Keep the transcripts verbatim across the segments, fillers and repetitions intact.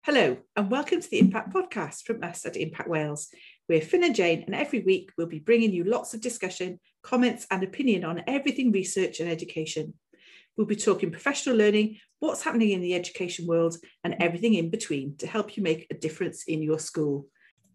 Hello and welcome to the Impact Podcast from us at Impact Wales. We're Finn and Jane, and every week we'll be bringing you lots of discussion, comments and opinion on everything research and education. We'll be talking professional learning, what's happening in the education world and everything in between to help you make a difference in your school.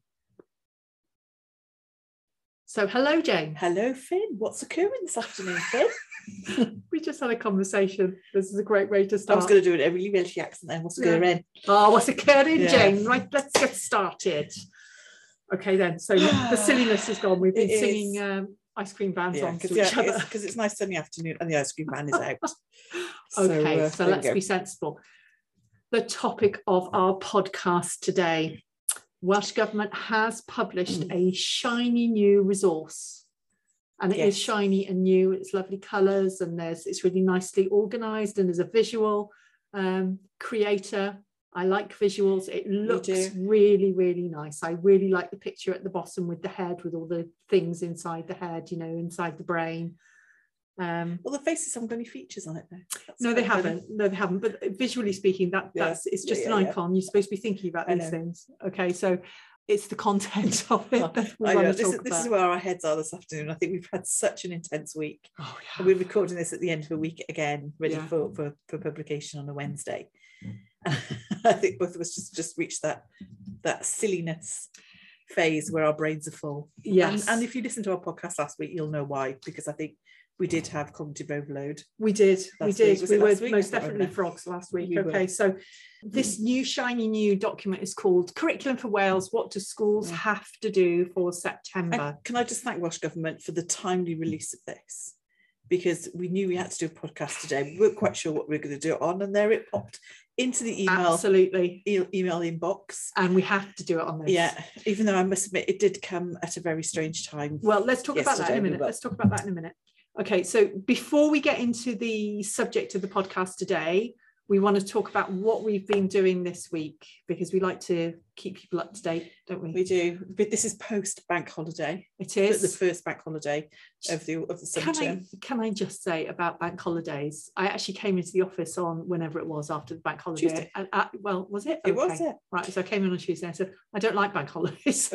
So hello, Jane. Hello, Finn. What's occurring this afternoon, Finn? We just had a conversation. This is a great way to start. I was going to do it every Welsh accent then. What's occurring? Yeah. Oh, what's occurring, Yeah. Jane? Right, let's get started. Okay, then. So the silliness is gone. We've been It singing is. um, ice cream bands Yeah, on to because each yeah, other. it's, 'cause it's nice sunny afternoon and the ice cream van is out. Okay, uh, so there we let's go. be sensible. The topic of our podcast today. Welsh Government has published Mm. a shiny new resource. And it is Yes. shiny and new. It's lovely colours, and there's it's really nicely organised, and there's a visual um, creator. I like visuals. It looks do. really, really nice. I really like the picture at the bottom with the head, with all the things inside the head, you know, inside the brain. Um, Well, the faces haven't got any features on it though. That's no, they quite funny. haven't. No, they haven't. But visually speaking, that Yeah. that's it's Yeah, just yeah, an yeah. icon. You're supposed to be thinking about I these know. things. Okay, so it's the content of it that we I want know. to This, talk is, this about. is where our heads are this afternoon. I think we've had such an intense week. Oh, And we're recording this at the end of a week again, ready Yeah. for, for, for publication on a Wednesday. I think both of us just, just reached that that silliness phase where our brains are full. Yes. And, and if you listened to our podcast last week, you'll know why, because I think we did have cognitive overload. We did, we Last did. week. Was We it were last week? I most can't definitely remember. frogs last week. We were. Okay, so this new shiny new document is called Curriculum for Wales. What do schools Yeah. have to do for September? And can I just thank Welsh Government for the timely release of this? Because we knew we had to do a podcast today. We weren't quite sure what we were going to do it on, and there it popped into the email Absolutely, e- email inbox. and we have to do it on this. Yeah, even though I must admit it did come at a very strange time. Well, let's talk about that in Yesterday a we minute. were- Let's talk about that in a minute. Okay, so before we get into the subject of the podcast today, we want to talk about what we've been doing this week, because we like to keep people up to date, don't we? We do, but this is post bank holiday. It The, is. the first bank holiday of the of the summer Can I, term. can I just say about bank holidays? I actually came into the office on whenever it was after the bank holiday. Tuesday. And, uh, well, was it? It was, Okay. yeah. Right, so I came in on Tuesday and I said, I don't like bank holidays.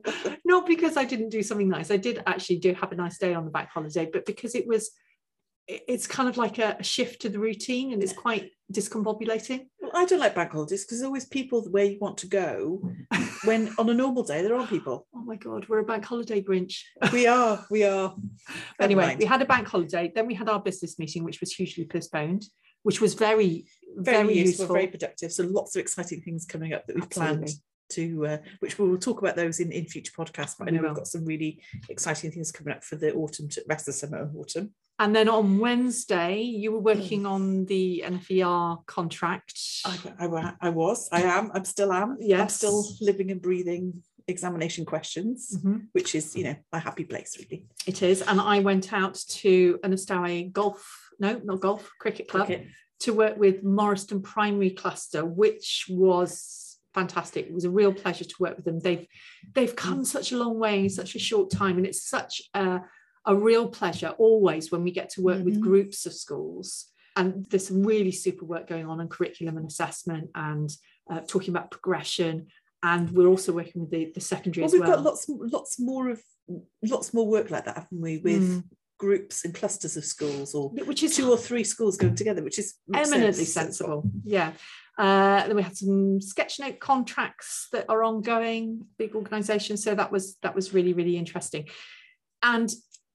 Not because I didn't do something nice. I did actually do have a nice day on the bank holiday, but because it was, it- it's kind of like a, a shift to the routine, and it's quite discombobulating. Well, I don't like bank holidays because there's always people where you want to go. When on a normal day there aren't people. Oh my God, we're a bank holiday Grinch. We are, we are. Never Anyway, mind. we had a bank holiday, then we had our business meeting, which was hugely postponed, which was very, very, very, useful, useful. very productive. So lots of exciting things coming up that we've planned Absolutely. to, uh, which we will talk about those in, in future podcasts. But I We know we've will. got some really exciting things coming up for the autumn, to rest of the summer and autumn. And then on Wednesday, you were working on the N F E R contract. I, I, wa- I was, I am, I'm still am. I'm Yes. still living and breathing examination questions, Mhm. which is, you know, a happy place really. It is. And I went out to Anastawi Golf, no, not golf, cricket club, Cricket. to work with Morriston Primary Cluster, which was fantastic. It was a real pleasure to work with them. They've they've come such a long way in such a short time, and it's such a, a real pleasure always when we get to work with Mhm. groups of schools. And there's some really super work going on in curriculum and assessment, and uh, talking about progression. And we're also working with the, the secondary Well, as we've well. got lots, lots more of, lots more work like that, haven't we? With Mm. groups and clusters of schools, or which is two or three schools going together, which is makes eminently sense. sensible. Yeah. Uh, then we had some sketch note contracts that are ongoing, big organisations. So that was that was really, really interesting. And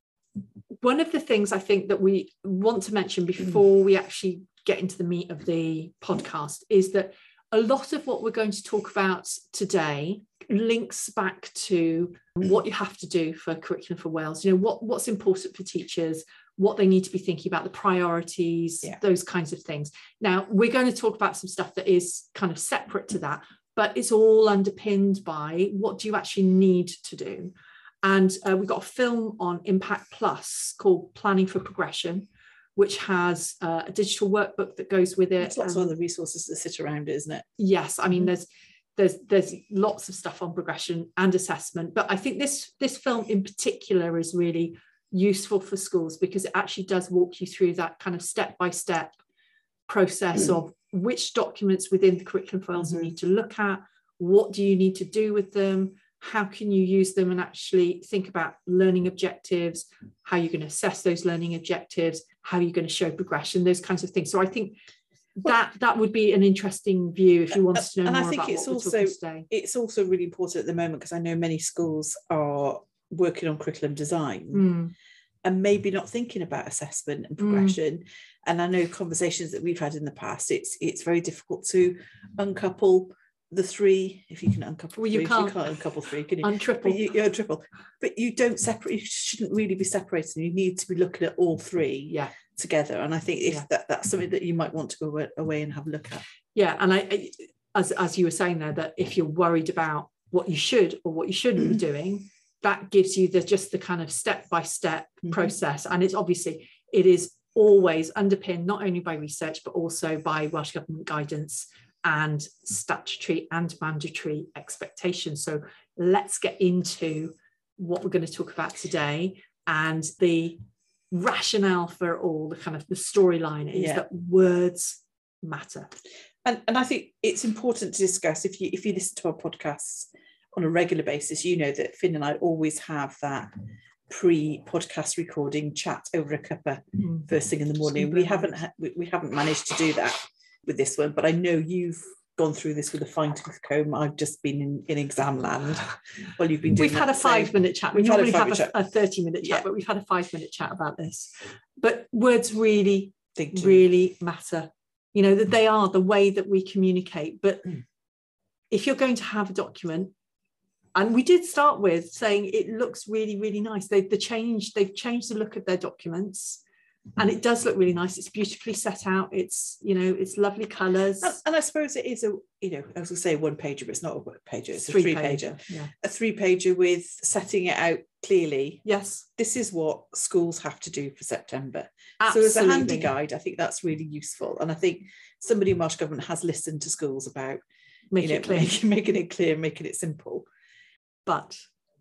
one of the things I think that we want to mention before we actually get into the meat of the podcast is that a lot of what we're going to talk about today links back to what you have to do for Curriculum for Wales. You know, what, what's important for teachers, what they need to be thinking about, the priorities, Yeah. those kinds of things. Now, we're going to talk about some stuff that is kind of separate to that, but it's all underpinned by what do you actually need to do. And uh, we've got a film on Impact Plus called Planning for Progression, which has uh, a digital workbook that goes with it. There's lots and- of other resources that sit around it, isn't it? Yes, I mean, Mhm. there's there's there's lots of stuff on progression and assessment, but I think this this film in particular is really useful for schools because it actually does walk you through that kind of step by step process of which documents within the curriculum files mm-hmm. you need to look at, what do you need to do with them, how can you use them, and actually think about learning objectives, how you're going to assess those learning objectives, how you're going to show progression, those kinds of things. So I think that that would be an interesting view if you wanted to know and more I think about it's what also we're talking today. It's also really important at the moment, because I know many schools are working on curriculum design mm. and maybe not thinking about assessment and progression. Mm. And I know conversations that we've had in the past, it's it's very difficult to uncouple the three, if you can uncouple well, three, you can't, you can't uncouple three, can you? Untriple. But you, you're triple. But you don't separate, you shouldn't really be separating. You need to be looking at all three yeah. together. And I think if yeah. that, that's something that you might want to go away and have a look at. Yeah, and I, I as, as you were saying there, that if you're worried about what you should or what you shouldn't be doing, that gives you the just the kind of step-by-step mm-hmm. process. And it's obviously, it is always underpinned not only by research, but also by Welsh Government guidance and statutory and mandatory expectations. So let's get into what we're going to talk about today, and the rationale for all the kind of the storyline is yeah. that words matter. And, and I think it's important to discuss, if you if you listen to our podcasts on a regular basis, you know that Finn and I always have that pre-podcast recording chat over a cuppa mm. first thing in the morning. We haven't ha- we, we haven't managed to do that with this one, but I know you've gone through this with a fine-tooth comb. I've just been in, in exam land. Well, you've been doing We've had a five-minute chat. We We've had normally a have a, chat. a thirty-minute chat, yeah. but we've had a five-minute chat about this. But words really, Think really matter. You know, that they are the way that we communicate. But mm. if you're going to have a document, and we did start with saying it looks really, really nice. They've the change, they've changed the look of their documents. And it does look really nice. It's beautifully set out. It's, you know, it's lovely colours. And, and I suppose it is a, you know, I was going to say one pager, but it's not a one pager. It's a three three pager. pager. Yeah. A three pager with setting it out clearly. Yes. This is what schools have to do for September. Absolutely. So as a handy guide, I think that's really useful. And I think somebody in Welsh Government has listened to schools about Make you know, it clear. Making, making it clear, making it simple. But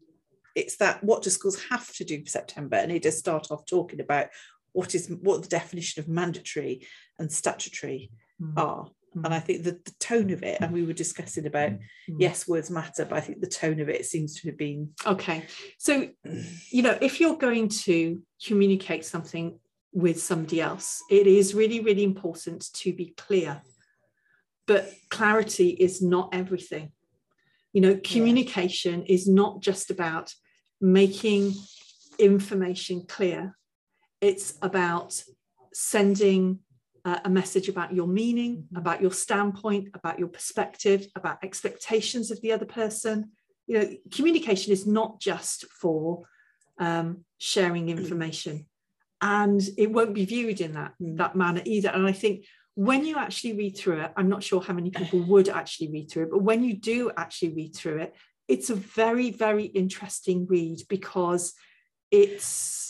it's that, what do schools have to do for September? And it does start off talking about what is what the definition of mandatory and statutory mm. are. Mm. And I think that the tone of it, and we were discussing about, mm. yes, words matter, but I think the tone of it seems to have been... Okay. So, you know, if you're going to communicate something with somebody else, it is really, really important to be clear. But clarity is not everything. You know, communication yeah. is not just about making information clear. It's about sending uh, a message about your meaning, mm-hmm. about your standpoint, about your perspective, about expectations of the other person. You know, communication is not just for um, sharing information, and it won't be viewed in that, mm. that manner either. And I think when you actually read through it, I'm not sure how many people would actually read through it, but when you do actually read through it, it's a very, very interesting read, because it's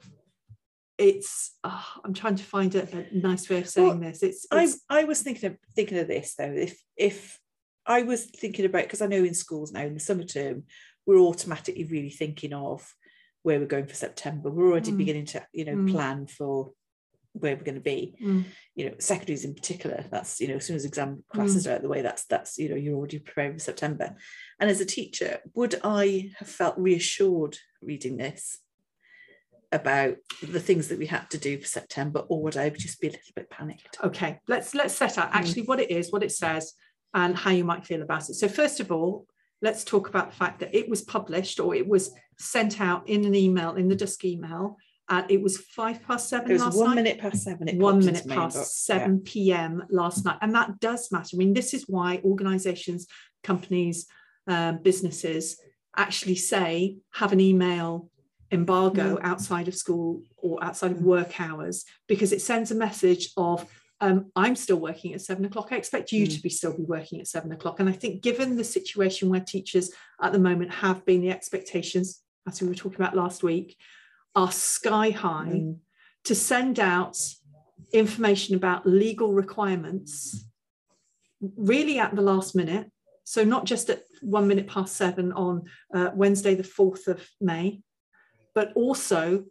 It's. Oh, I'm trying to find a, a nice way of saying well, this. It's, it's. I I was thinking of thinking of this though. If if I was thinking about, because I know in schools now in the summer term we're automatically really thinking of where we're going for September. We're already mm. beginning to you know mm. plan for where we're going to be. Mm. You know, secondaries in particular. That's you know as soon as exam classes mm. are out of the way, that's that's you know you're already preparing for September. And as a teacher, would I have felt reassured reading this about the things that we had to do for September, or would I just be a little bit panicked? Okay, let's let's set out actually what it is, what it says, and how you might feel about it. So first of all, let's talk about the fact that it was published, or it was sent out in an email, in the dusk email, and it was five past seven it was last one night. minute past seven. It one minute past inbox. seven yeah. p.m. last night, and that does matter. I mean, this is why organisations, companies, um, businesses actually say have an email embargo mm. outside of school or outside of work hours, because it sends a message of um, I'm still working at seven o'clock. I expect you mm. to be still be working at seven o'clock. And I think given the situation where teachers at the moment have been, the expectations, as we were talking about last week, are sky high, mm. to send out information about legal requirements really at the last minute. So not just at one minute past seven on uh, Wednesday, the fourth of May, but also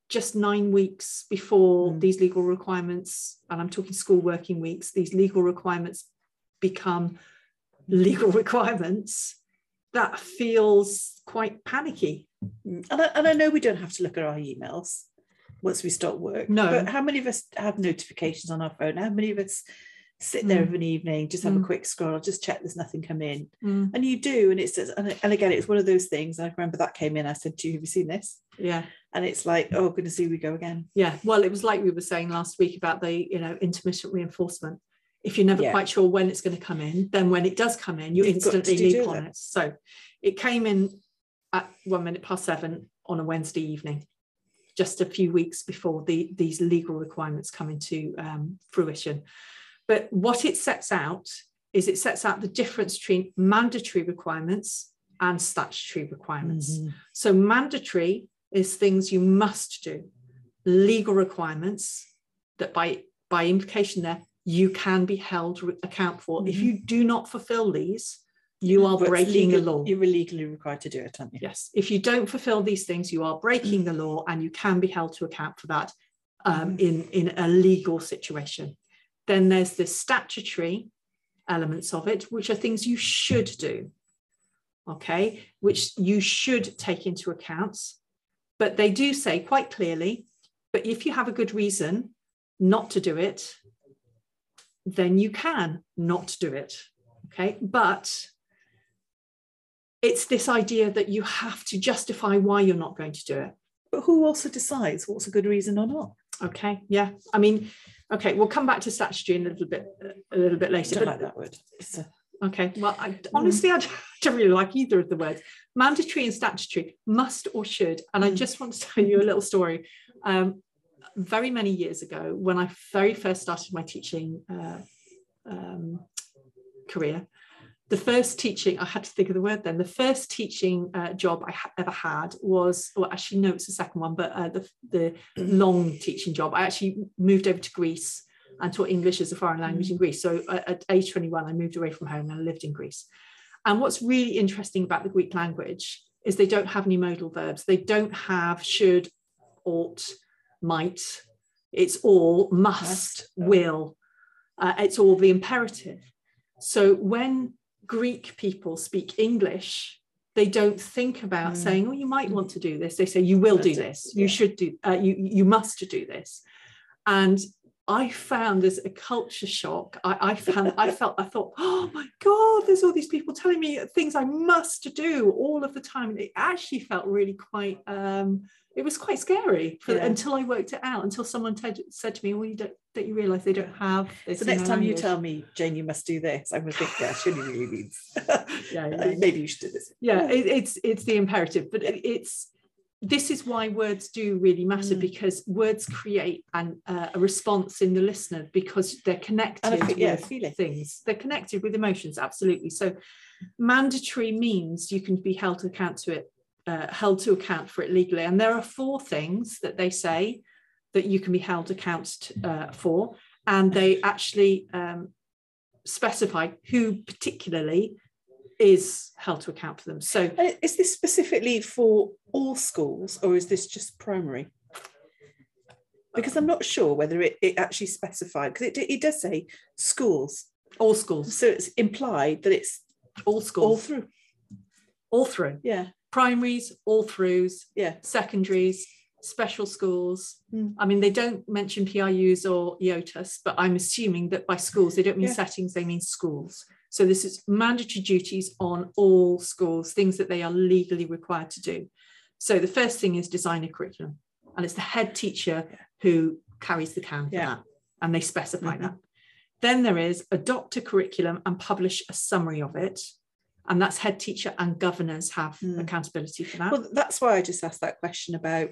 just nine weeks before Mm. these legal requirements, and I'm talking school working weeks, these legal requirements become legal requirements, that feels quite panicky. And I, and I know we don't have to look at our emails once we start work. No. But how many of us have notifications on our phone? How many of us sit there Mm. of an evening, just have Mm. a quick scroll, just check there's nothing come in? Mm. And you do, and it's just, and, and again, it's one of those things. I remember that came in, I said to you, have you seen this? Yeah. And it's like, oh goodness, here we go again. Yeah. Well, it was like we were saying last week about the, you know, intermittent reinforcement. If you're never Yeah. quite sure when it's going to come in, then when it does come in, you You've got to instantly do leap that. on it. So it came in at one minute past seven on a Wednesday evening, just a few weeks before the, these legal requirements come into um, fruition. But what it sets out is it sets out the difference between mandatory requirements and statutory requirements. Mm-hmm. So mandatory is things you must do. Legal requirements that by, by implication there, you can be held re- account for. Mm-hmm. If you do not fulfill these, you are But breaking legal, the law. You're legally required to do it, aren't you? Yes. If you don't fulfill these things, you are breaking Mm. the law, and you can be held to account for that um, Mm. in, in a legal situation. Then there's the statutory elements of it, which are things you should do, okay, which you should take into account. But they do say quite clearly, but if you have a good reason not to do it, then you can not do it, okay? But it's this idea that you have to justify why you're not going to do it. But who also decides what's a good reason or not? Okay, yeah. I mean, okay, we'll come back to statutory in a little bit, a little bit I later. don't but- like that word. It's a, Okay, well, I, honestly, I don't really like either of the words. Mandatory and statutory, must or should. And I Mm. just want to tell you a little story. Um, very many years ago, when I very first started my teaching uh, um, career, the first teaching, I had to think of the word then, the first teaching uh, job I ha- ever had was, well, actually, no, it's the second one, but uh, the, the long teaching job. I actually moved over to Greece and taught English as a foreign language in Greece. So uh, at age twenty-one, I moved away from home and I lived in Greece. And what's really interesting about the Greek language is they don't have any modal verbs. They don't have should, ought, might. It's all must, Must. will. Uh, it's all the imperative. So when Greek people speak English, they don't think about Mm. saying, oh, you might want to do this. They say, you will do That's it, this. You yeah. should do, uh, you, you must do this. And I found as a culture shock, I, I found, I felt, I thought, oh my God, there's all these people telling me things I must do all of the time. And it actually felt really quite, um, it was quite scary for, Yeah. until I worked it out, until someone t- said to me, well, you don't, don't you realise they don't have this so in next their time you language? tell me, Jane, you must do this, I'm going to think, yeah, surely really means. Yeah, yeah. Maybe you should do this. Yeah, it, it's it's the imperative, but it, it's this is why words do really matter, Mm. because words create an, uh, a response in the listener because they're connected And a fe- yeah, with feeling. things. They're connected with emotions, absolutely. So mandatory means you can be held to account to it, uh, held to account for it legally. And there are four things that they say that you can be held to account uh, for, and they actually um, specify who particularly is held to account for them. So And is this specifically for all schools or is this just primary? Because I'm not sure whether it, it actually specified, because it, it does say schools. all schools, So it's implied that it's all all schools, through. all through. Yeah, Primaries, all throughs, yeah. secondaries, special schools. Mm. I mean, they don't mention P I Us or I O T A S, but I'm assuming that by schools, they don't mean Yeah. settings, they mean schools. So this is mandatory duties on all schools, things that they are legally required to do. So the first thing is design a curriculum, and it's the head teacher who carries the can for Yeah. that, and they specify Mhm. that. Then there is adopt a curriculum and publish a summary of it, and that's head teacher and governors have Mm. accountability for that. Well, that's why I just asked that question about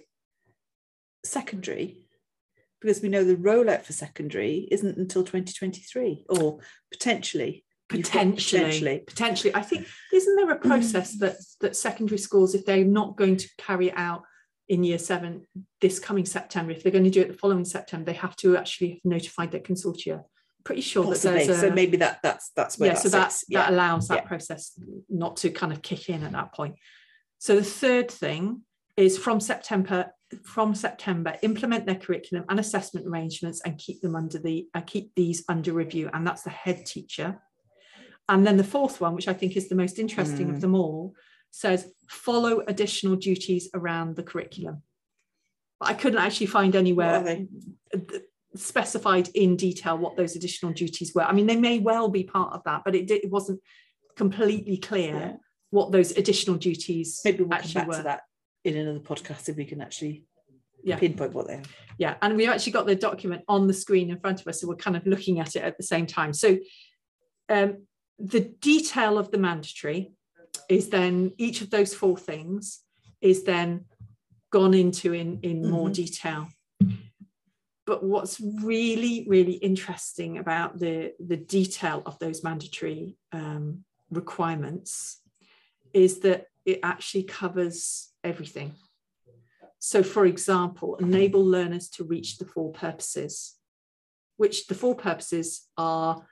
secondary, because we know the rollout for secondary isn't until twenty twenty-three, or potentially. You've got Potentially, potentially. potentially. I think, isn't there a process that that secondary schools, if they're not going to carry it out in year seven this coming September, if they're going to do it the following September, they have to actually have notified their consortia? Pretty sure Possibly. that there's a, So maybe that that's that's where yeah, that so that sits. that Yeah. allows that Yeah. process not to kind of kick in at that point. So the third thing is from September, from September, implement their curriculum and assessment arrangements and keep them under the, uh, keep these under review. And that's the head teacher. And then the fourth one, which I think is the most interesting mm. of them all, says follow additional duties around the curriculum. But I couldn't actually find anywhere specified in detail what those additional duties were. I mean, they may well be part of that, but it, it wasn't completely clear yeah. what those additional duties Maybe we'll actually come back were. to that in another podcast if we can actually yeah. pinpoint what they are. Yeah, and we've actually got the document on the screen in front of us, so we're kind of looking at it at the same time. So um, the detail of the mandatory is then, each of those four things is then gone into in, in mm-hmm. more detail. But what's really, really interesting about the, the detail of those mandatory um, requirements is that it actually covers everything. So, for example, enable learners to reach the four purposes, which the four purposes are,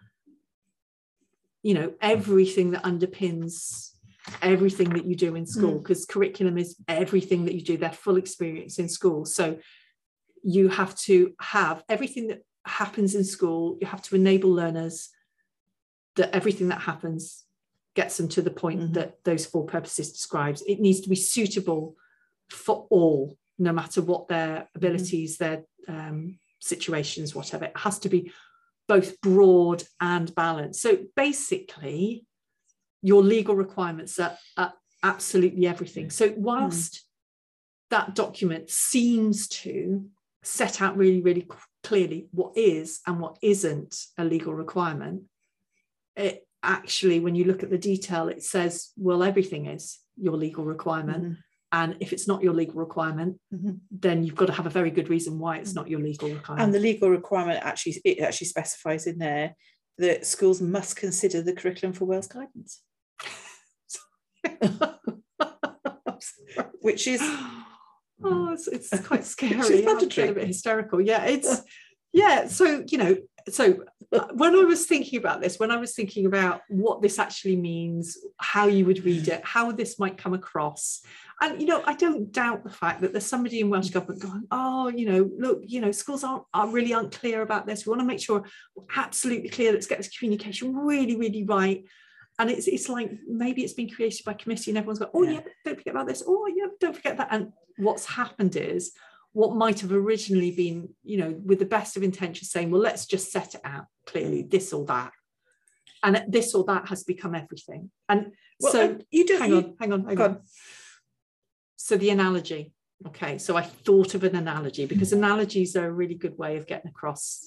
you know, everything that underpins everything that you do in school, because mm. curriculum is everything that you do, their full experience in school. So you have to have everything that happens in school, you have to enable learners that everything that happens gets them to the point mm-hmm. that those four purposes describes. It needs to be suitable for all, no matter what their abilities, mm-hmm. their um, situations, whatever. It has to be both broad and balanced. So basically, your legal requirements are, are absolutely everything. So whilst mm. that document seems to set out really, really clearly what is and what isn't a legal requirement, it actually, when you look at the detail, it says, well, everything is your legal requirement. Mm-hmm. And if it's not your legal requirement, mm-hmm. then you've got to have a very good reason why it's not your legal requirement. And the legal requirement actually, it actually specifies in there that schools must consider the curriculum for Wales guidance. Which is oh it's, it's quite scary. I'm getting a bit hysterical. Yeah, it's yeah so you know so when I was thinking about this, when I was thinking about what this actually means, how you would read it, how this might come across, and you know I don't doubt the fact that there's somebody in Welsh Government going, oh, you know, look, you know, schools aren't are really unclear about this, we want to make sure we're absolutely clear, let's get this communication really really right. And it's it's like maybe it's been created by committee and everyone's got, oh yeah, yeah don't forget about this, oh yeah, don't forget that. And what's happened is what might have originally been, you know, with the best of intentions saying, well, let's just set it out clearly, this or that. And this or that has become everything. And well, so and you do hang you, on, hang on, hang on. on. So the analogy. Okay, so I thought of an analogy because analogies are a really good way of getting across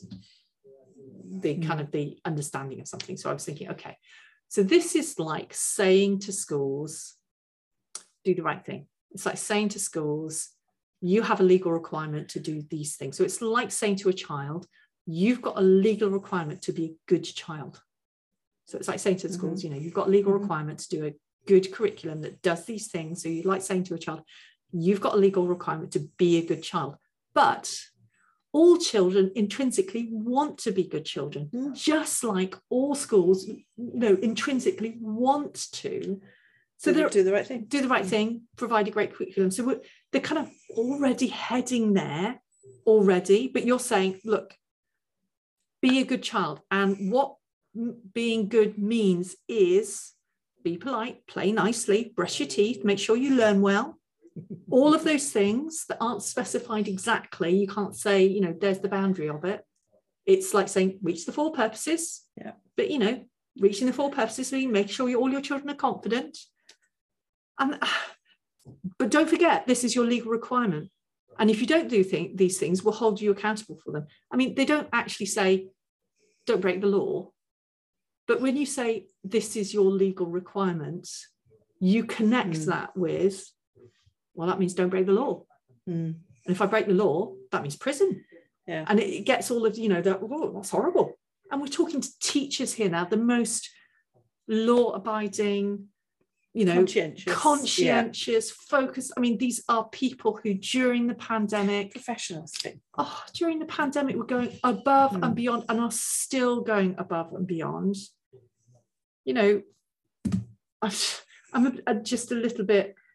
the kind of the understanding of something. So I was thinking, okay, so this is like saying to schools, do the right thing. It's like saying to schools, you have a legal requirement to do these things. So it's like saying to a child, you've got a legal requirement to be a good child. So it's like saying to the schools, mm-hmm. you know, you've got a legal requirement to do a good curriculum that does these things. So you'd like saying to a child, you've got a legal requirement to be a good child. But all children intrinsically want to be good children, mm. just like all schools, you know, intrinsically want to. So they do the right thing. Do the right thing, provide a great curriculum. So we're, they're kind of already heading there already, but you're saying, look, be a good child. And what being good means is be polite, play nicely, brush your teeth, make sure you learn well. All of those things that aren't specified exactly, you can't say, you know, there's the boundary of it. It's like saying, reach the four purposes. Yeah. But, you know, reaching the four purposes means make sure you, all your children are confident. And, but don't forget, this is your legal requirement. And if you don't do th- these things, we'll hold you accountable for them. I mean, they don't actually say, don't break the law. But when you say, this is your legal requirement, you connect mm. that with, well, that means don't break the law. Mm. And if I break the law, that means prison. Yeah. And it gets all of, you know, that, oh, that's horrible. And we're talking to teachers here now, the most law-abiding, you know, conscientious, conscientious yeah. focused. I mean, these are people who during the pandemic, professionals, oh, during the pandemic were going above mm. and beyond and are still going above and beyond. You know, I've, I'm a, a, just a little bit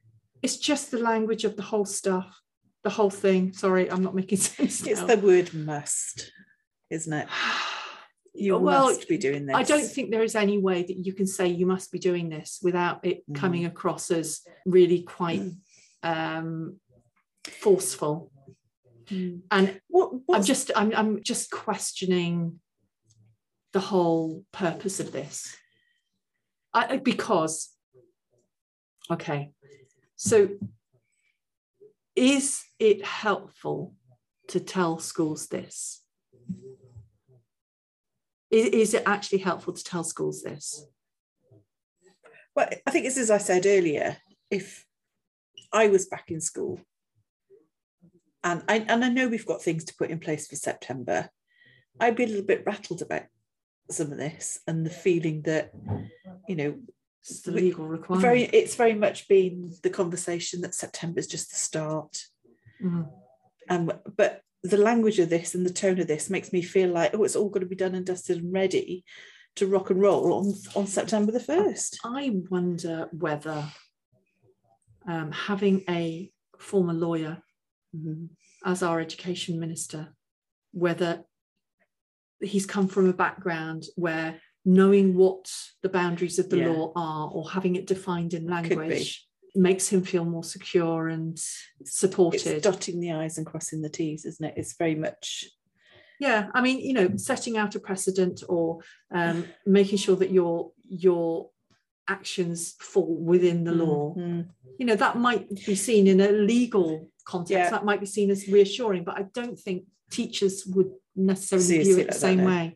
it's just the language of the whole stuff, the whole thing. Sorry, I'm not making sense. It's now. the word must, isn't it? You well, must be doing this. I don't think there is any way that you can say you must be doing this without it Mm. coming across as really quite um, forceful. Mm. And what, I'm just, I'm, I'm just questioning the whole purpose of this. I, because, okay, so is it helpful to tell schools this? Is, is it actually helpful to tell schools this? Well, I think it's as I said earlier, if I was back in school, and I, and I know we've got things to put in place for September, I'd be a little bit rattled about some of this and the feeling that, you know, it's the legal requirement. Very, it's very much been the conversation that September is just the start. Mm. Um, but the language of this and the tone of this makes me feel like, oh, it's all got to be done and dusted and ready to rock and roll on, on September the first. I wonder whether um, having a former lawyer mm-hmm. as our education minister, whether he's come from a background where knowing what the boundaries of the yeah. law are or having it defined in language makes him feel more secure and supported. It's dotting the I's and crossing the T's, isn't it? It's very much... Yeah, I mean, you know, setting out a precedent or um, making sure that your your actions fall within the law. Mm-hmm. You know, that might be seen in a legal context. Yeah. That might be seen as reassuring, but I don't think teachers would necessarily Seriously, view it the same know. way.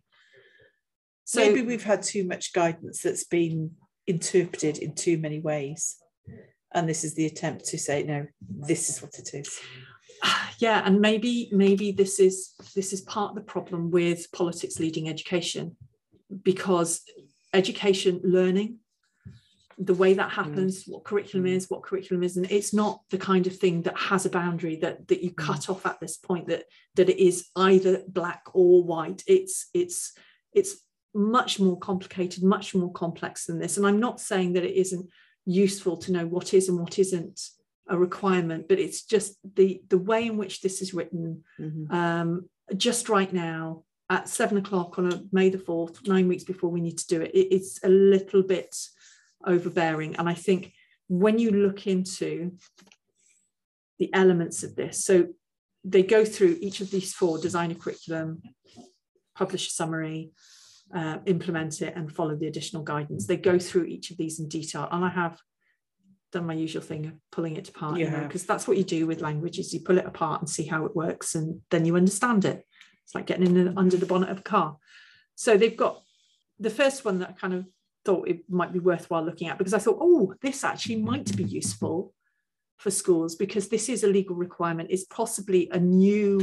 So maybe we've had too much guidance that's been interpreted in too many ways. And this is the attempt to say, no, this is what it is. Yeah, and maybe maybe this is this is part of the problem with politics leading education, because education learning, the way that happens, mm. what curriculum is, what curriculum isn't, it's not the kind of thing that has a boundary that that you mm. cut off at this point, that that it is either black or white. It's it's it's much more complicated, much more complex than this. And I'm not saying that it isn't useful to know what is and what isn't a requirement, but it's just the the way in which this is written. Mm-hmm. um, just right now at seven o'clock on a May the fourth, nine weeks before we need to do it, it, it's a little bit overbearing. And I think when you look into the elements of this, so they go through each of these four: design a curriculum, publish a summary, uh, implement it, and follow the additional guidance. They go through each of these in detail, and I have done my usual thing of pulling it apart, yeah. you know, because that's what you do with language, is you pull it apart and see how it works, and then you understand it. It's like getting in the, under the bonnet of a car. So they've got the first one that I kind of thought it might be worthwhile looking at, because I thought, oh, this actually might be useful for schools, because this is a legal requirement. It's possibly a new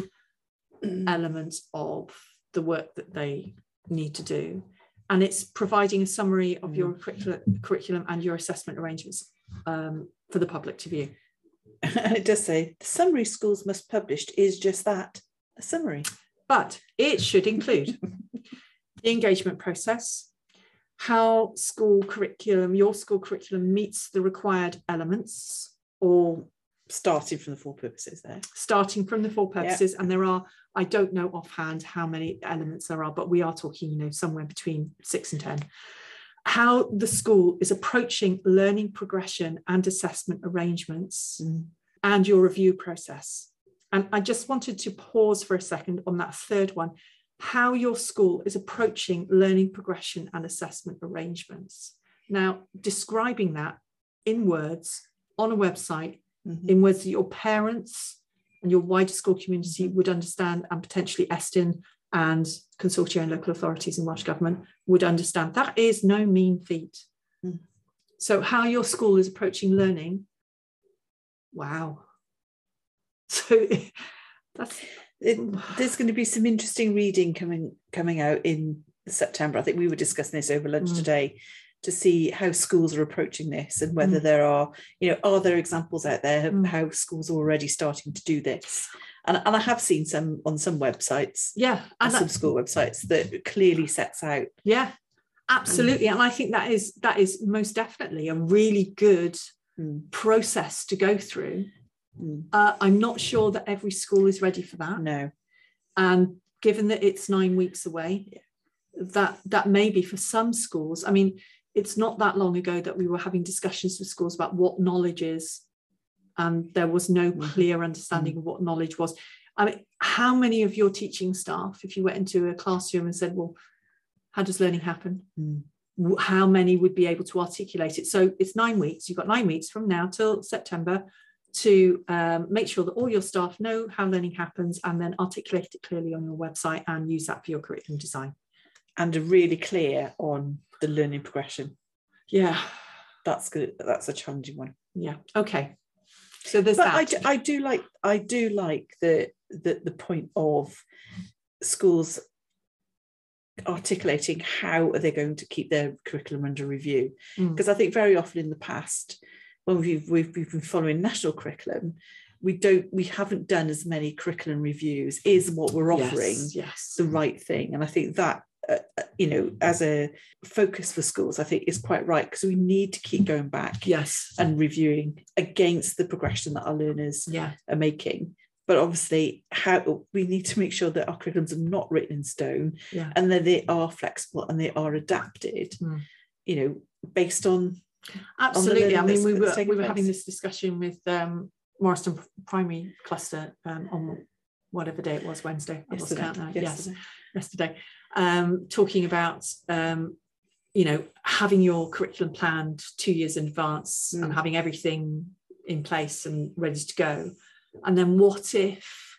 element of the work that they need to do, and it's providing a summary of your curriculum, curriculum and your assessment arrangements um, for the public to view. And it does say the summary schools must publish is just that, a summary. But it should include the engagement process, how school curriculum, your school curriculum meets the required elements, or starting from the four purposes there. Starting from the four purposes. Yep. And there are, I don't know offhand how many elements there are, but we are talking, you know, somewhere between six and ten. How the school is approaching learning progression and assessment arrangements mm. and your review process. And I just wanted to pause for a second on that third one, how your school is approaching learning progression and assessment arrangements. Now, describing that in words on a website, mm-hmm. in words that your parents and your wider school community would understand, and potentially Estyn and consortia and local authorities and Welsh Government would understand. That is no mean feat. Mm. So how your school is approaching learning, wow. So that's... It, there's going to be some interesting reading coming coming out in September. I think we were discussing this over lunch mm. today, to see how schools are approaching this, and whether mm. there are, you know, are there examples out there of mm. how schools are already starting to do this? And, and I have seen some on some websites, yeah, and some school websites that clearly sets out. Yeah, absolutely. Um, and I think that is that is most definitely a really good mm. process to go through. Mm. Uh, I'm not sure that every school is ready for that. No. And given that it's nine weeks away, yeah. that that may be for some schools. I mean, it's not that long ago that we were having discussions with schools about what knowledge is, and there was no mm-hmm. clear understanding mm-hmm. of what knowledge was. I mean, how many of your teaching staff, if you went into a classroom and said, well, how does learning happen? Mm. How many would be able to articulate it? So it's nine weeks. You've got nine weeks from now till September to um, make sure that all your staff know how learning happens, and then articulate it clearly on your website and use that for your curriculum design. And are really clear on the learning progression. Yeah. That's good. That's a challenging one. Yeah. Okay. So there's but that. I do, I do like I do like the, the the point of schools articulating how are they going to keep their curriculum under review, because mm. I think very often in the past, when we've, we've we've been following national curriculum, we don't we haven't done as many curriculum reviews. Is what we're offering yes, yes. the right thing? And I think that uh, you know, as a focus for schools, I think is quite right, because we need to keep going back yes and reviewing against the progression that our learners yeah. are making. But obviously, how we need to make sure that our curriculums are not written in stone, yeah. and that they are flexible and they are adapted, mm. you know, based on. Absolutely. on I mean, we were we were place. having this discussion with um, Morriston Primary Cluster um, on whatever day it was, Wednesday. I lost count now. Yesterday. Yes, yesterday. Um, talking about um, you know, having your curriculum planned two years in advance mm. and having everything in place and ready to go. And then what if,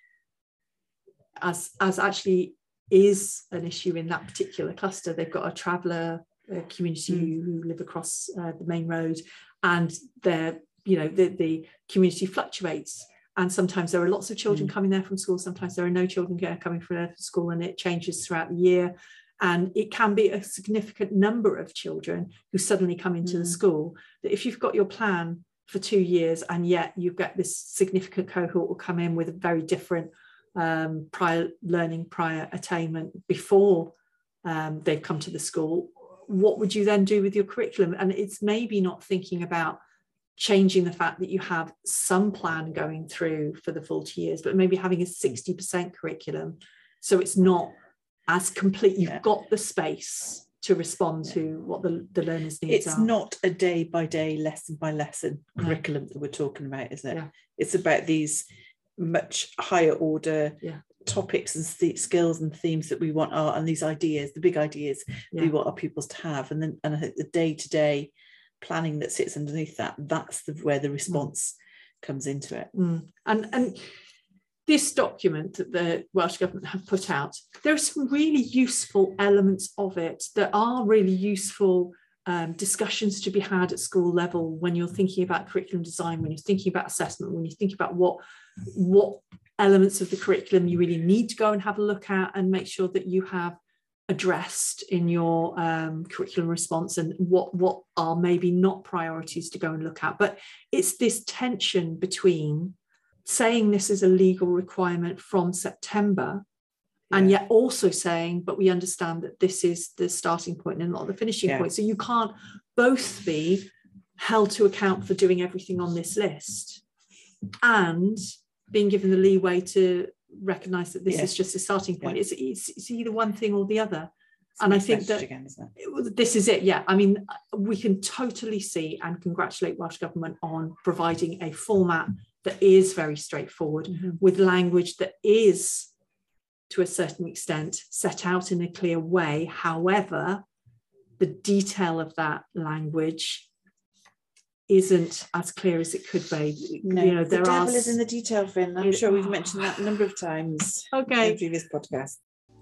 as as actually is an issue in that particular cluster, they've got a traveller a community mm. who, who live across uh, the main road, and they're, you know, the, the community fluctuates, and sometimes there are lots of children mm. coming there from school, sometimes there are no children coming from school, and it changes throughout the year. And it can be a significant number of children who suddenly come into mm. the school, that if you've got your plan for two years and yet you've got this significant cohort will come in with a very different um, prior learning, prior attainment before um, they've come to the school, what would you then do with your curriculum? And it's maybe not thinking about changing the fact that you have some plan going through for the full two years, but maybe having a sixty percent curriculum, so it's not as complete. You've yeah. got the space to respond to what the, the learners' needs it's are. It's not a day by day, lesson by lesson no. curriculum that we're talking about, is it? Yeah. It's about these much higher order yeah. topics and th- skills and themes that we want our, and these ideas, the big ideas yeah. we want our pupils to have. And then, and I think the day-to-day planning that sits underneath that, that's the, where the response mm. comes into it. Mm. And and this document that the Welsh Government have put out, there are some really useful elements of it that are really useful um, discussions to be had at school level when you're thinking about curriculum design, when you're thinking about assessment, when you're thinking about what, what elements of the curriculum you really need to go and have a look at and make sure that you have addressed in your um, curriculum response, and what, what are maybe not priorities to go and look at. But it's this tension between saying this is a legal requirement from September, yeah. and yet also saying, but we understand that this is the starting point and not the finishing yeah. point. So you can't both be held to account for doing everything on this list and being given the leeway to recognise that this yeah. is just a starting point. Yeah. It's, it's, it's either one thing or the other. It's and I think that again, isn't it? This is it. Yeah, I mean, we can totally see and congratulate Welsh Government on providing a format that is very straightforward, mm-hmm. with language that is, to a certain extent, set out in a clear way. However, the detail of that language isn't as clear as it could be. No, you know, the there devil are, is in the detail, Finn. I'm it, sure we've mentioned that a number of times okay. in previous podcasts.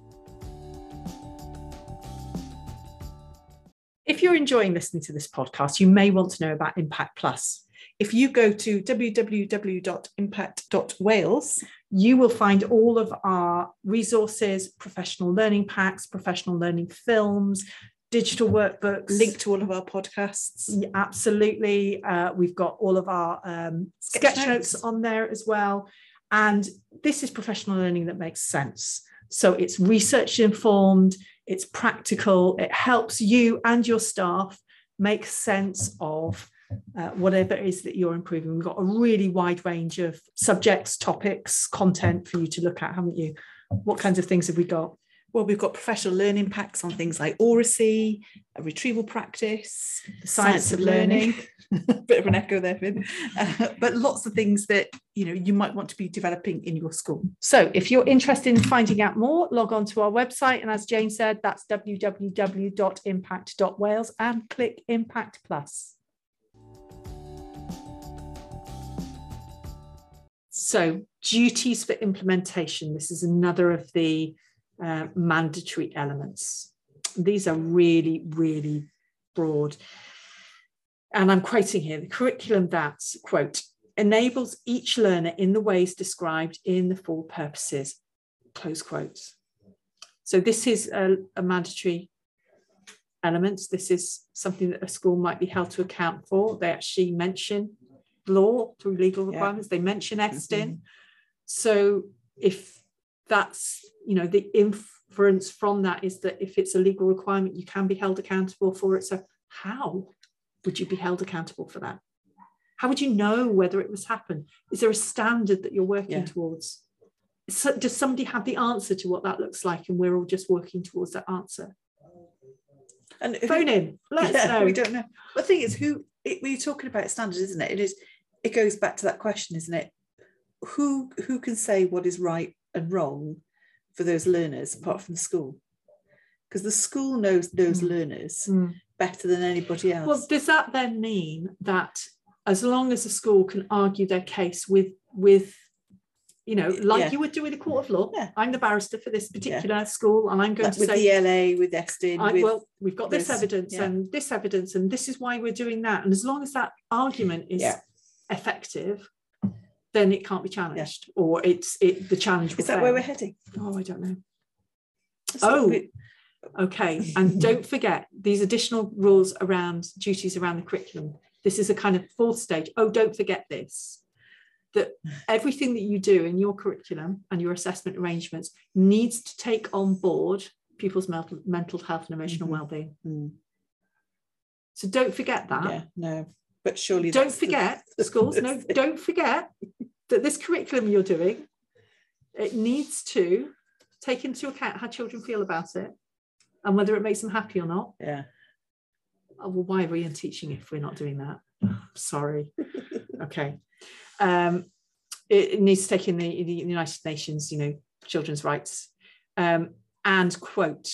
If you're enjoying listening to this podcast, you may want to know about Impact Plus. If you go to w w w dot impact dot wales, you will find all of our resources, professional learning packs, professional learning films, digital workbooks. Link to all of our podcasts. Yeah, absolutely. Uh, we've got all of our um, sketch, sketch notes. notes on there as well. And this is professional learning that makes sense. So it's research informed, it's practical, it helps you and your staff make sense of uh, whatever it is that you're improving. We've got a really wide range of subjects, topics, content for you to look at, haven't you? What kinds of things have we got? Well, we've got professional learning packs on things like oracy, a retrieval practice, The science, science of learning. learning. Bit of an echo there, Finn. Uh, but lots of things that, you know, you might want to be developing in your school. So if you're interested in finding out more, log on to our website. And as Jane said, that's w w w dot impact dot wales and click Impact Plus. So duties for implementation. This is another of the uh, mandatory elements. These are really, really broad. And I'm quoting here, the curriculum that, quote, enables each learner in the ways described in the four purposes, close quotes. So this is a, a mandatory element. This is something that a school might be held to account for. They actually mention law through legal requirements. Yeah. They mention E S D I N. Mm-hmm. So if that's, you know, the inference from that is that if it's a legal requirement, you can be held accountable for it. So how would you be held accountable for that? How would you know whether it was happened? Is there a standard that you're working yeah. towards? So does somebody have the answer to what that looks like, and we're all just working towards that answer? And phone who, in, let yeah, us know. We don't know. The thing is, who it, when you're talking about standards, isn't it? It is. It goes back to that question, isn't it? Who who can say what is right and wrong for those learners apart from the school? Because the school knows those mm. learners mm. better than anybody else. Well, does that then mean that as long as the school can argue their case with with you know, like yeah. you would do in a court of law, yeah. I'm the barrister for this particular yeah. school, and I'm going like to with say the L A, with E S D I N, with well, we've got this, this evidence yeah. and this evidence, and this is why we're doing that. And as long as that argument is yeah. effective, then it can't be challenged, yeah. or it's it the challenge. Is that fail. Where we're heading? Oh, I don't know. That's oh, okay. And don't forget these additional rules around duties around the curriculum. This is a kind of fourth stage. Oh, don't forget this. That everything that you do in your curriculum and your assessment arrangements needs to take on board pupils' mental, mental health and emotional mm-hmm. well-being. Mm. So don't forget that. Yeah, no, but surely don't forget the, schools. No, don't forget that this curriculum you're doing, it needs to take into account how children feel about it and whether it makes them happy or not. Yeah. Oh, well, why are we in teaching if we're not doing that? Sorry. Okay. Um, it, it needs to take in the, the United Nations, you know, children's rights. Um, and quote,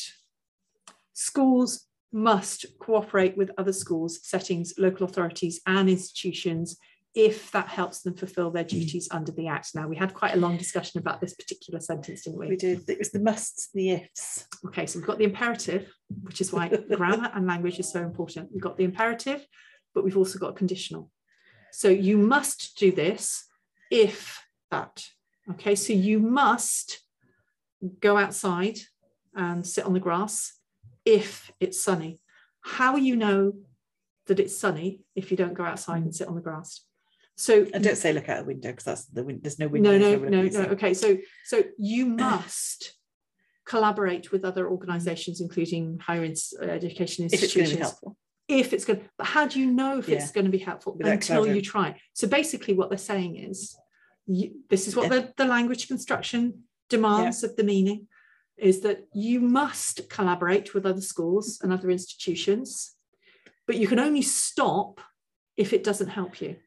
schools must cooperate with other schools, settings, local authorities and institutions if that helps them fulfil their duties mm. under the Act. Now, we had quite a long discussion about this particular sentence, didn't we? We did. It was the musts, the ifs. Okay, so we've got the imperative, which is why grammar and language is so important. We've got the imperative, but we've also got conditional. So you must do this if that. Okay, so you must go outside and sit on the grass if it's sunny. How will you know that it's sunny if you don't go outside and sit on the grass? So and don't say look out the window, because that's the window. There's no window. No, no, no, no. Okay, so so you must collaborate with other organisations, including higher education institutions. If it's going to be helpful. If it's good, but how do you know if yeah. it's going to be helpful Without until you try? So basically what they're saying is, you, this is what yeah. the, the language construction demands yeah. of the meaning, is that you must collaborate with other schools and other institutions, but you can only stop if it doesn't help you.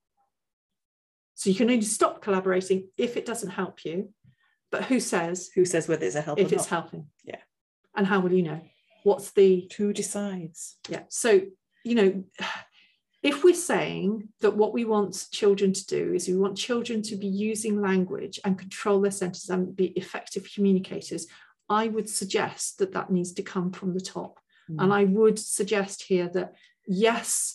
So you can only stop collaborating if it doesn't help you, but who says? Who says whether it's a help if or it's not? helping? Yeah. And how will you know? What's the... Who decides? Yeah. So, you know, if we're saying that what we want children to do is we want children to be using language and control their sentences and be effective communicators, I would suggest that that needs to come from the top. Mm. And I would suggest here that, yes,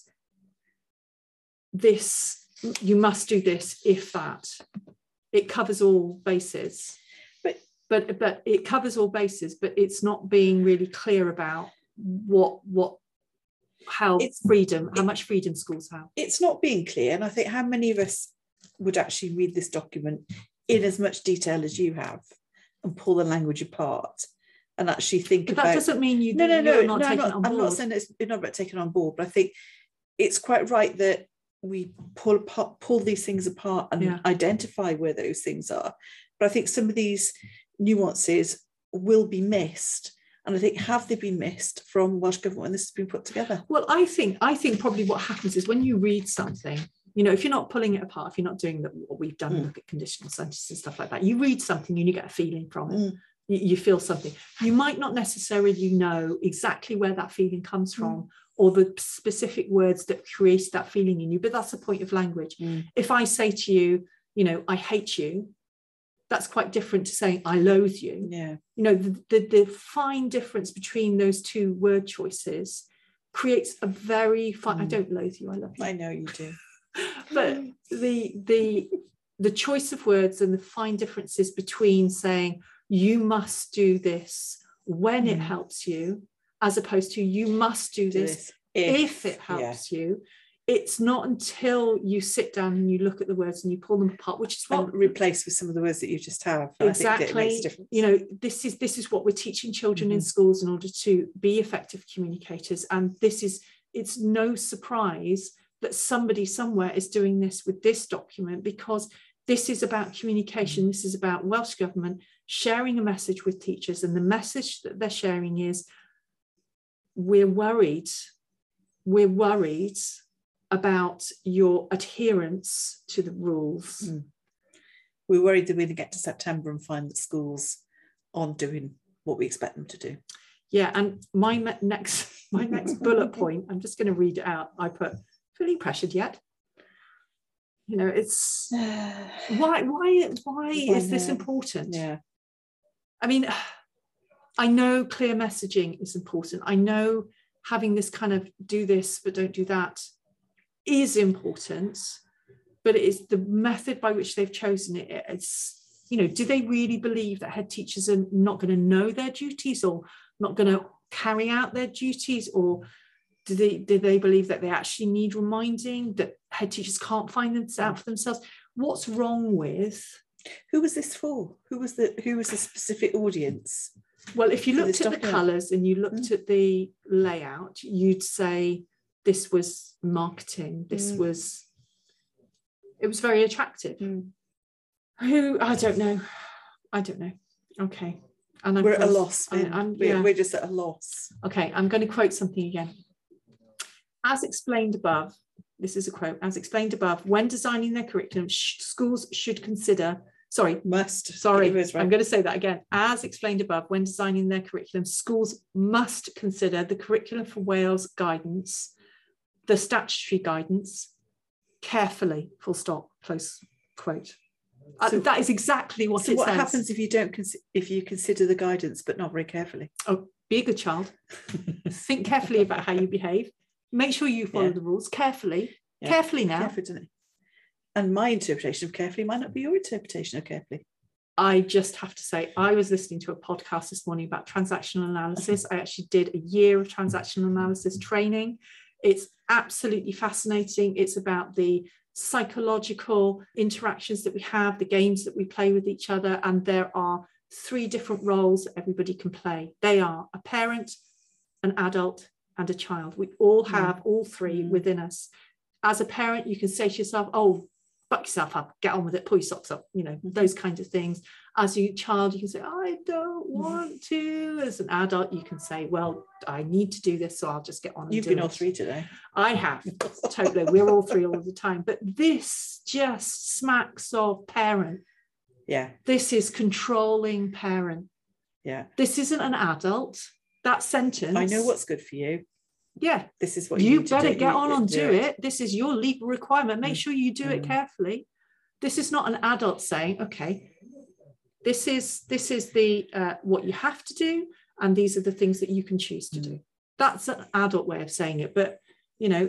this, you must do this if that. It covers all bases. But but it covers all bases, but it's not being really clear about what what how it's, freedom, how it, much freedom schools have. It's not being clear, and I think how many of us would actually read this document in as much detail as you have and pull the language apart and actually think but about. That doesn't mean you. No, no, no, not no. I'm not, on I'm not saying it's not about taking on board, but I think it's quite right that we pull pull these things apart and yeah. identify where those things are. But I think some of these nuances will be missed. And I think, have they been missed from Welsh Government when this has been put together? Well, I think I think probably what happens is when you read something, you know, if you're not pulling it apart, if you're not doing the, what we've done, mm. look at conditional sentences and stuff like that, you read something and you get a feeling from it. Mm. You, you feel something. You might not necessarily know exactly where that feeling comes from mm. or the specific words that create that feeling in you, but that's the point of language. Mm. If I say to you, you know, I hate you, that's quite different to saying I loathe you. Yeah. You know, the, the, the fine difference between those two word choices creates a very fine, mm. I don't loathe you, I love you. I know you do. But the the the choice of words and the fine differences between saying you must do this when mm. it helps you, as opposed to you must do, do this, this if, if it helps yeah. you. It's not until you sit down and you look at the words and you pull them apart, which is what and replace with some of the words that you just have. Exactly. I think that it makes a difference. You know, this is this is what we're teaching children mm-hmm. in schools in order to be effective communicators. And this is, it's no surprise that somebody somewhere is doing this with this document, because this is about communication. Mm-hmm. This is about Welsh Government sharing a message with teachers, and the message that they're sharing is we're worried, we're worried about your adherence to the rules. Mm. We're worried that we're going to get to September and find that schools aren't doing what we expect them to do. Yeah, and my me- next my next bullet point, I'm just going to read it out. I put, feeling pressured yet? You know, it's why why why is this important? Yeah. I mean, I know clear messaging is important. I know having this kind of do this but don't do that is important, but it is the method by which they've chosen it. It's, you know, do they really believe that head teachers are not going to know their duties or not going to carry out their duties, or do they do they believe that they actually need reminding, that head teachers can't find them out for themselves? What's wrong with? Who was this for? Who was the who was the specific audience? Well, if you looked at the colours and you looked mm. at the layout, you'd say this was marketing. This mm. was, it was very attractive. Mm. Who, I don't know. I don't know. Okay. And I'm we're at a loss. I, I'm, we're, yeah. we're just at a loss. Okay. I'm going to quote something again. As explained above, this is a quote, as explained above, when designing their curriculum, sh- schools should consider, sorry, must. Sorry, right. I'm going to say that again. As explained above, when designing their curriculum, schools must consider the Curriculum for Wales guidance, the statutory guidance, carefully, full stop, close quote. So, uh, that is exactly what so it what says. What happens if you don't cons- if you consider the guidance but not very carefully? Oh, be a good child. Think carefully about how you behave. Make sure you follow yeah. the rules carefully. Yeah. Carefully now. Carefully. And my interpretation of carefully might not be your interpretation of carefully. I just have to say, I was listening to a podcast this morning about transactional analysis. I actually did a year of transactional analysis training. It's absolutely fascinating. It's about the psychological interactions that we have, the games that we play with each other, and there are three different roles that everybody can play. They are a parent, an adult, and a child. We all have mm. all three mm. within us. As a parent, you can say to yourself, oh, buck yourself up, get on with it, pull your socks up, you know, those kinds of things. As a child, you can say, I don't want to. As an adult, you can say, well, I need to do this, so I'll just get on and You've do been it. all three today. I have, totally. We're all three all the time. But this just smacks of parent. Yeah. This is controlling parent. Yeah. This isn't an adult. That sentence. I know what's good for you. Yeah. This is what you, you need better to do. get you, on and do, do it. it. This is your legal requirement. Make mm. sure you do mm. it carefully. This is not an adult saying, okay, this is this is the uh, what you have to do, and these are the things that you can choose to mm. do. That's an adult way of saying it. But, you know,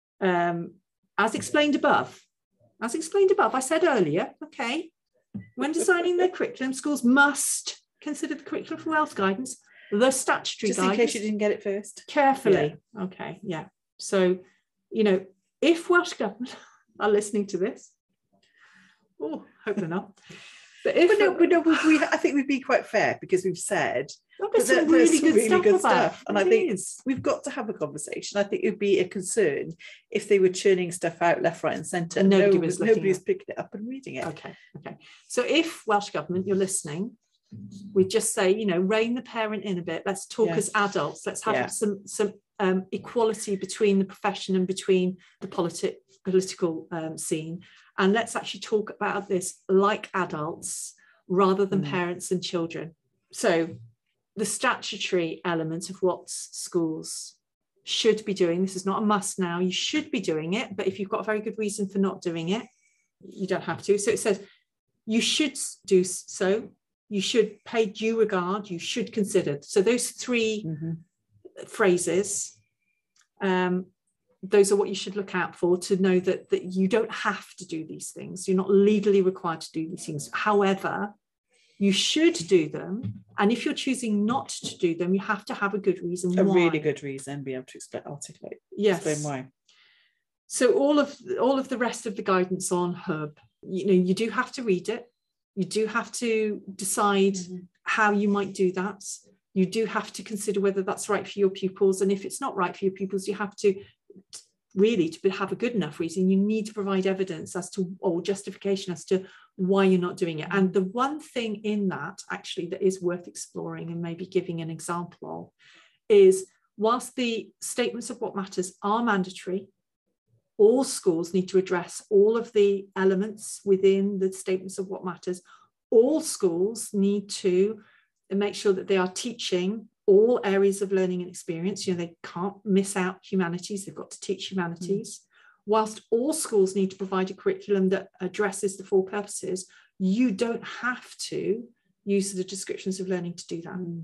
um, as explained above, as explained above, I said earlier, okay, when designing their curriculum, schools must consider the Curriculum for Wales guidance, the statutory just guidance. In case you didn't get it first. Carefully. Yeah. Okay, yeah. So, you know, if Welsh Government are listening to this, oh, hope they're not. But if but no, but no, we, we, I think we'd be quite fair because we've said oh, there's that some there- there's really some good really stuff good about stuff, and it I think is. we've got to have a conversation. I think it would be a concern if they were churning stuff out left, right, and centre. And nobody no, was looking nobody's at- picking it up and reading it. Okay, okay. So if Welsh Government, you're listening, we just say, you know, rein the parent in a bit. Let's talk Yeah. as adults. Let's have Yeah. some some um, equality between the profession and between the politi- political um, scene. And let's actually talk about this like adults rather than Mm. parents and children. So the statutory element of what schools should be doing, this is not a must now, you should be doing it, but if you've got a very good reason for not doing it, you don't have to. So it says you should do so, you should pay due regard, you should consider. So those three Mhm. phrases, um, those are what you should look out for to know that, that you don't have to do these things. You're not legally required to do these things. However, you should do them. And if you're choosing not to do them, you have to have a good reason A why. really good reason, be able to explain, articulate, Yes. explain why. So all of all of the rest of the guidance on Hub, you know, you do have to read it. You do have to decide Mhm. how you might do that. You do have to consider whether that's right for your pupils. And if it's not right for your pupils, you have to really, to have a good enough reason, you need to provide evidence as to, or justification as to why you're not doing it. And the one thing in that actually that is worth exploring and maybe giving an example of is, whilst the statements of what matters are mandatory, all schools need to address all of the elements within the statements of what matters. All schools need to make sure that they are teaching all areas of learning and experience. You know, they can't miss out humanities, they've got to teach humanities. Mm. Whilst all schools need to provide a curriculum that addresses the four purposes, you don't have to use the descriptions of learning to do that. Mm.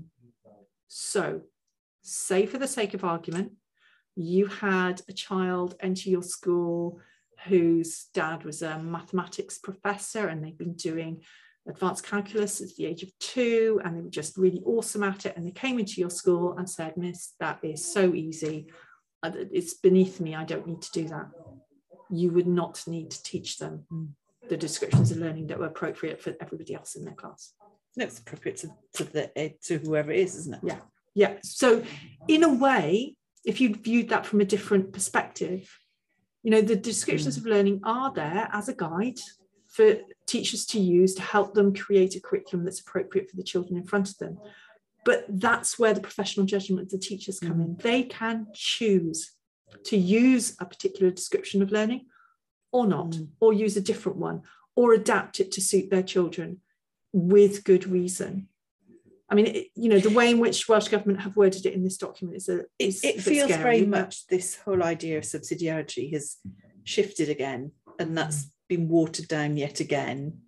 So, say for the sake of argument, you had a child enter your school whose dad was a mathematics professor and they've been doing advanced calculus at the age of two, and they were just really awesome at it. And they came into your school and said, "Miss, that is so easy. It's beneath me. I don't need to do that." You would not need to teach them the descriptions of learning that were appropriate for everybody else in their class. It's appropriate to, to, the, to whoever it is, isn't it? Yeah. Yeah. So in a way, if you viewed that from a different perspective, you know, the descriptions mm. of learning are there as a guide for teachers to use to help them create a curriculum that's appropriate for the children in front of them. But that's where the professional judgment of the teachers come mm. in. They can choose to use a particular description of learning or not, mm. or use a different one, or adapt it to suit their children with good reason. I mean, it, you know, the way in which Welsh Government have worded it in this document is a is It, it a feels scary, very but... much this whole idea of subsidiarity has shifted again, and that's mm. been watered down yet again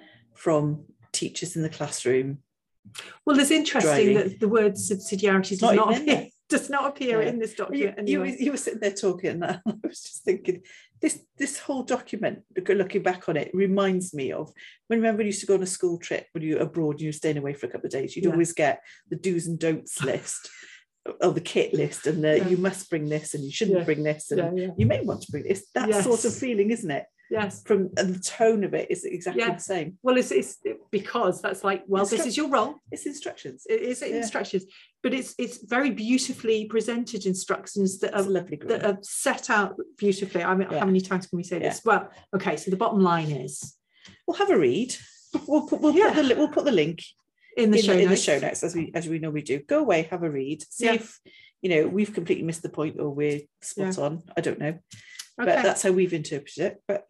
from teachers in the classroom. Well, it's interesting driving. that the word subsidiarity does not, not, appear, appear, does not appear yeah. in this document. You, anyway. you, you were sitting there talking, and I was just thinking, this this whole document, looking back on it, reminds me of when remember we used to go on a school trip when you were abroad and you were staying away for a couple of days. You'd yeah. always get the do's and don'ts list. Or the kit list, and the, yeah. you must bring this and you shouldn't yeah. bring this, and yeah, yeah. you may want to bring this. That yes. sort of feeling, isn't it? Yes. From and the tone of it is exactly yeah. the same. Well, it's, it's because that's like, well, Instru- this is your role. It's instructions. It is yeah. instructions, but it's it's very beautifully presented instructions that are lovely that are set out beautifully. I mean, yeah. how many times can we say yeah. this? Well, okay. So the bottom line is, we'll have a read. We'll put we'll, yeah. put, the, we'll put the link in the in show the, notes. in the show notes as we as we normally do. Go away, have a read, see yeah. if you know we've completely missed the point or we're spot yeah. on. I don't know, okay. but that's how we've interpreted it. But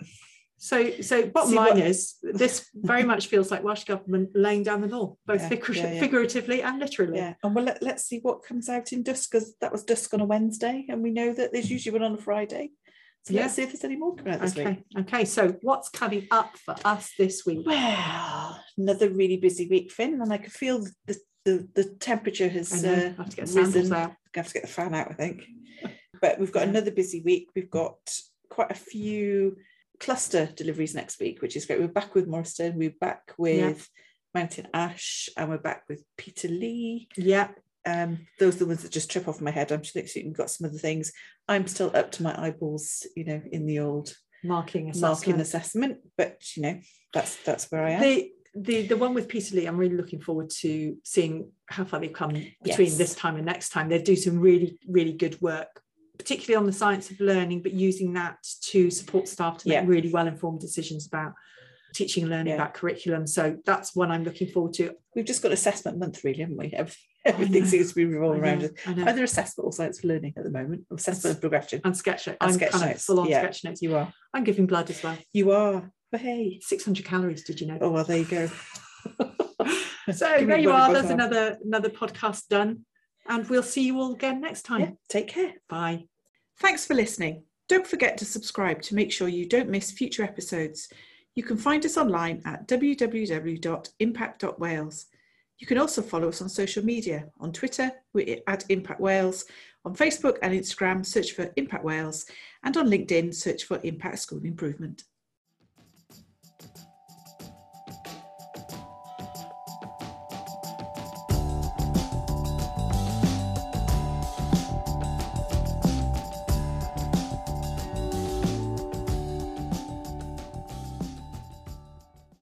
so so bottom see line what... is this very much feels like Welsh Government laying down the law, both yeah, figur- yeah, yeah. figuratively and literally. Yeah, and well, let, let's see what comes out in dusk, because that was dusk on a Wednesday, and we know that there's usually one on a Friday. So yeah. let's see if there's any more coming out this okay. week. Okay, so what's coming up for us this week? Well, another really busy week, Finn, and I can feel the the, the temperature has I know. Uh, I have to get risen. Out. I have to get the fan out, I think. But we've got yeah. another busy week. We've got quite a few cluster deliveries next week, which is great. We're back with Morriston, we're back with yeah. Mountain Ash, and we're back with Peterlee. Yeah. Um, those are the ones that just trip off my head. I'm sure we've got some other things. I'm still up to my eyeballs, you know, in the old marking assessment. marking assessment, but you know, that's that's where I am. The the the one with Peterlee, I'm really looking forward to seeing how far they've come between Yes. this time and next time. They do some really, really good work, particularly on the science of learning, but using that to support staff to make Yeah. really well-informed decisions about teaching and learning, Yeah. about curriculum. So that's one I'm looking forward to. We've just got assessment month, really, haven't we? Everything, everything know. seems to be revolving I know, around it. I know. Either assessment or science for learning at the moment, or assessment and progression. And sketch notes. And I'm sketch kind of notes. full on Yeah. sketch notes. You are. I'm giving blood as well. You are. But hey. six hundred calories, did you know? Oh, well, there you go. So Give me there you blood are. as There's well. another another podcast done. And we'll see you all again next time. Yeah, take care. Bye. Thanks for listening. Don't forget to subscribe to make sure you don't miss future episodes. You can find us online at w w w dot impact dot wales. You can also follow us on social media. On Twitter, we're at Impact Wales. On Facebook and Instagram, search for Impact Wales. And on LinkedIn, search for Impact School Improvement.